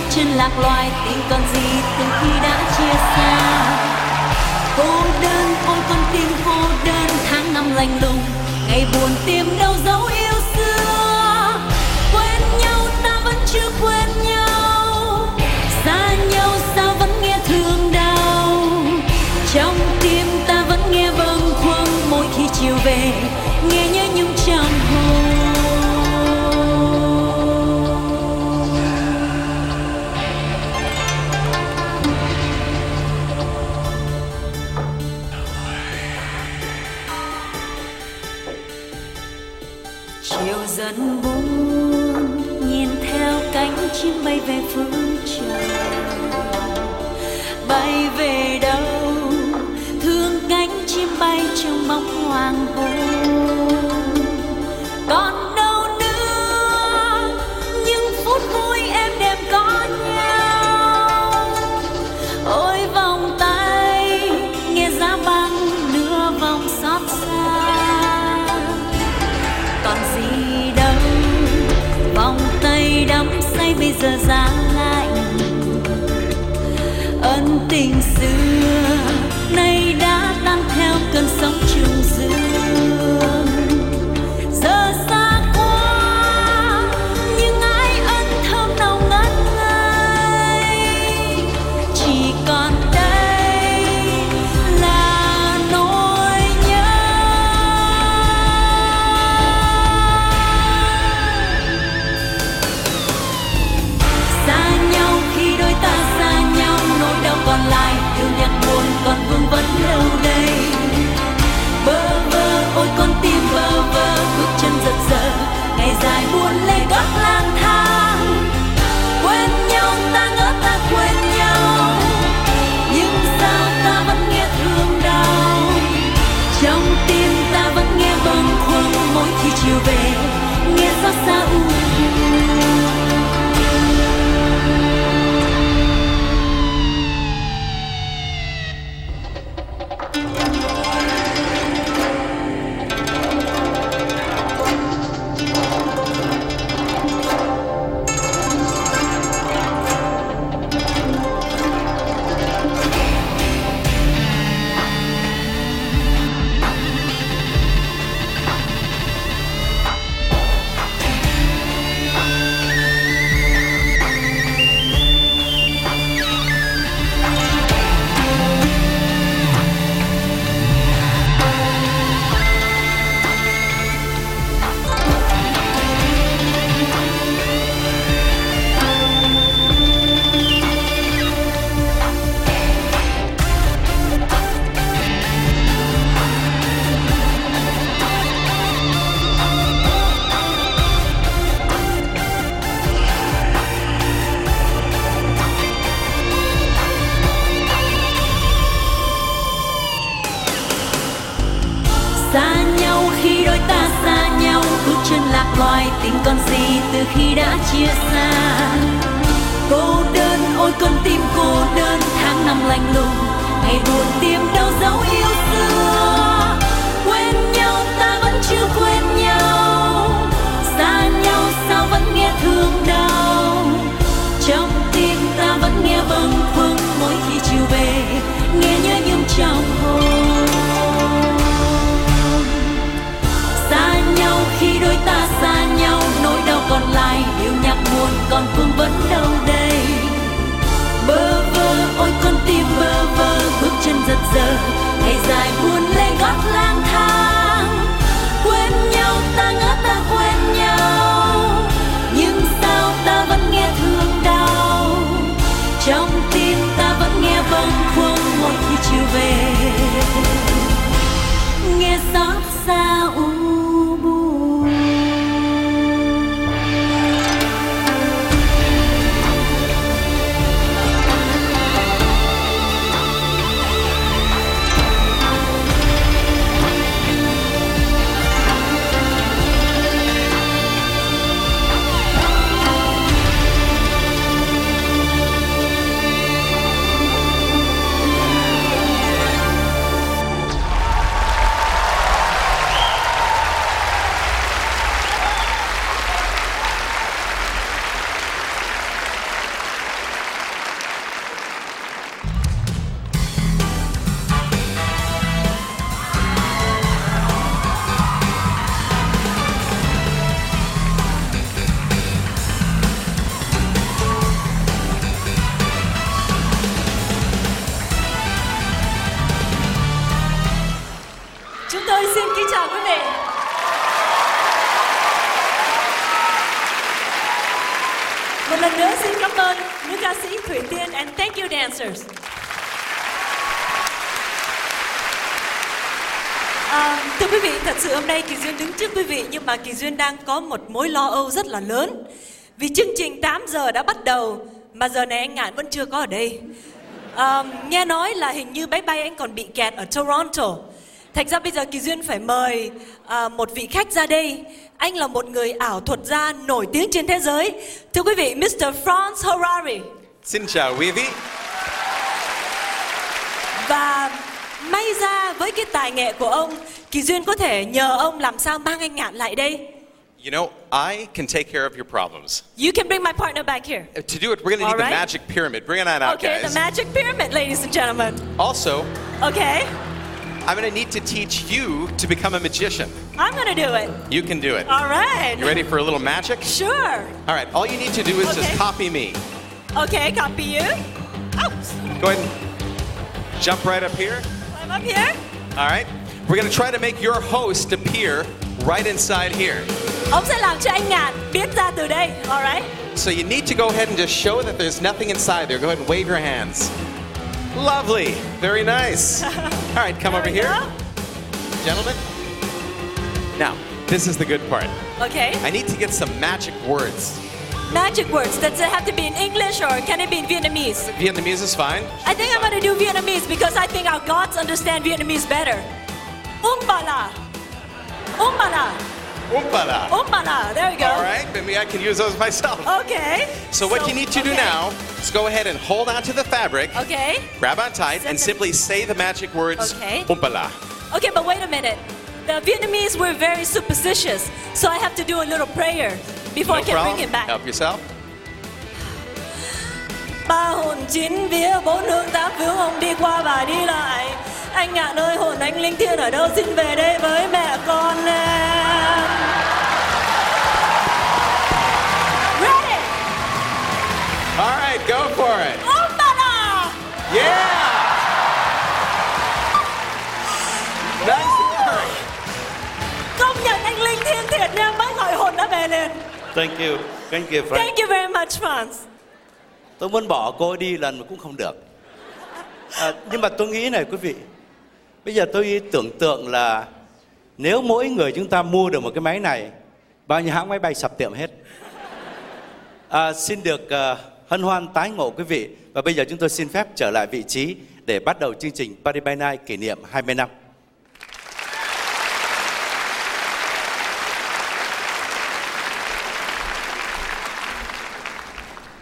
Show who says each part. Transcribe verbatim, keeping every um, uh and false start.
Speaker 1: chân lạc loài, tình còn gì từ khi đã chia xa. Cô đơn ôi con tim cô đơn, tháng năm lạnh lùng, ngày buồn tìm đâu dấu yêu xưa. Quên nhau ta vẫn chưa quên nhau, xa nhau sao vẫn nghe thương đau. Trong tim ta vẫn nghe bâng khuâng, mỗi khi chiều về nghe nhớ nhung trong hồn. Chiều dần buồn, nhìn theo cánh chim bay về phương trời. Bay về đâu, thương cánh chim bay trong bóng hoàng hôn. Còn đâu nữa, những phút vui em đêm có nhau. Ôi vòng tay, nghe giá băng nửa vòng xót xa. Còn gì đâu, vòng tay đắm say bây giờ giá lạnh. Ân tình xưa nay đã tan theo cơn sóng trùng dương. Giờ xa quá, nhưng ai ân thơm nồng ngất ngây. Chỉ còn đây là nỗi nhớ. Xa nhau khi đôi ta xa nhau, nỗi đau còn lại, yêu nhạc buồn còn vương vấn đâu đây. Bơ vơ ôi con tim bơ vơ, bước chân giật giờ, ngày dài buồn lê gót lang thang. Quên nhau ta ngỡ ta quên nhau, nhưng sao ta vẫn nghe thương đau. Trong tim ta vẫn nghe bâng khuâng, mỗi khi chiều về nghe xót xa u buồn. Xa nhau khi đôi ta xa nhau, bước chân lạc loài, tình còn gì từ khi đã chia xa. Cô đơn ôi con tim cô đơn, tháng năm lạnh lùng, ngày buồn tìm đâu dấu yêu xưa. Quên nhau ta vẫn chưa quên nhau, xa nhau sao vẫn nghe thương đau. Trong tim ta vẫn nghe bâng khuâng, mỗi khi chiều về nghe nhớ nhung trong hồn. Xa nhau khi đôi ta xa nhau, nỗi đau còn lại, điều nhạc buồn còn vương vấn đâu đây. Bơ vơ ôi con tim bơ vơ, bước chân giật giờ, ngày dài buồn lê gót lang thang. Quên nhau ta ngỡ ta quên nhau, nhưng sao ta vẫn nghe thương đau. Trong tim ta vẫn nghe bâng khuâng, mỗi khi chiều về nghe xót xa u buồn. Thủy Tiên, and thank you dancers. À, thưa quý vị, thật sự hôm nay Kỳ Duyên đứng trước quý vị, nhưng mà Kỳ Duyên đang có một mối lo âu rất là lớn. Vì chương trình tám giờ đã bắt đầu, mà giờ này anh Ngạn vẫn chưa có ở đây. À, nghe nói là hình như máy bay anh còn bị kẹt ở Toronto. Thành ra bây giờ Kỳ Duyên phải mời à, một vị khách ra đây. Anh là một người ảo thuật gia nổi tiếng trên thế giới. Thưa quý vị, mít tơ Franz Harary.
Speaker 2: Xin chào quý vị.
Speaker 1: Và may ra với cái tài nghệ của ông, Kỳ Duyên có thể nhờ ông làm sao mang anh Ngạn lại đây.
Speaker 2: You know, I can take care of your problems.
Speaker 1: You can bring my partner back here.
Speaker 2: To do it, we're going to need
Speaker 1: All
Speaker 2: the
Speaker 1: right.
Speaker 2: magic pyramid. Bring it on out,
Speaker 1: Okay,
Speaker 2: guys.
Speaker 1: the magic pyramid, ladies and gentlemen.
Speaker 2: Also,
Speaker 1: Okay,
Speaker 2: I'm going to need to teach you to become a magician.
Speaker 1: I'm gonna do it.
Speaker 2: You can do it.
Speaker 1: All right.
Speaker 2: You ready for a little magic?
Speaker 1: Sure.
Speaker 2: All right, all you need to do is
Speaker 1: Okay.
Speaker 2: just copy me.
Speaker 1: Okay, copy you. Oh,
Speaker 2: Go ahead and jump right up here.
Speaker 1: I'm up here.
Speaker 2: All right. We're going to try to make your host appear right inside here.
Speaker 1: Ông sẽ làm cho anh Ngạn biến ra từ đây. All right.
Speaker 2: So you need to go ahead and just show that there's nothing inside there. Go ahead and wave your hands. Lovely. Very nice. All right, come
Speaker 1: There
Speaker 2: over
Speaker 1: we
Speaker 2: here.
Speaker 1: go.
Speaker 2: Gentlemen. Now, this is the good part.
Speaker 1: Okay.
Speaker 2: I need to get some magic words.
Speaker 1: Magic words. Does it have to be in English or can it be in Vietnamese?
Speaker 2: Vietnamese is fine.
Speaker 1: I think I'm gonna do Vietnamese because I think our gods understand Vietnamese better. Umbala. Umbala.
Speaker 2: Umpala.
Speaker 1: Umbala. There we go.
Speaker 2: All right, maybe I can use those myself.
Speaker 1: Okay.
Speaker 2: So what you need to do
Speaker 1: okay.
Speaker 2: now is go ahead and hold on to the fabric,
Speaker 1: Okay.
Speaker 2: grab on tight,
Speaker 1: Set
Speaker 2: and
Speaker 1: them-
Speaker 2: simply say the magic words,
Speaker 1: Okay.
Speaker 2: Umpala.
Speaker 1: Okay, but wait a minute. The Vietnamese were very superstitious, so I have to do a little prayer before
Speaker 2: No
Speaker 1: I can
Speaker 2: problem.
Speaker 1: bring it back.
Speaker 2: Help yourself.
Speaker 1: Ba hồn chín vía bốn hướng tám hướng ông đi qua và đi lại. Anh Ngạn ơi, hồn anh linh thiêng ở đâu, xin về đây với mẹ con em. Ready?
Speaker 2: All right, go for it.
Speaker 1: Umbala!
Speaker 2: Yeah! Nice work.
Speaker 1: Công nhận anh linh thiêng thiệt nha, mới gọi hồn đã về liền.
Speaker 3: Thank you. Thank you, Frank.
Speaker 1: Thank you very much, Franz.
Speaker 3: Tôi muốn bỏ cô ấy đi lần mà cũng không được. À, nhưng mà tôi nghĩ này quý vị, bây giờ tôi tưởng tượng là nếu mỗi người chúng ta mua được một cái máy này, bao nhiêu hãng máy bay sập tiệm hết. À, xin được uh, hân hoan tái ngộ quý vị. Và bây giờ chúng tôi xin phép trở lại vị trí để bắt đầu chương trình Party by Night kỷ niệm hai mươi năm.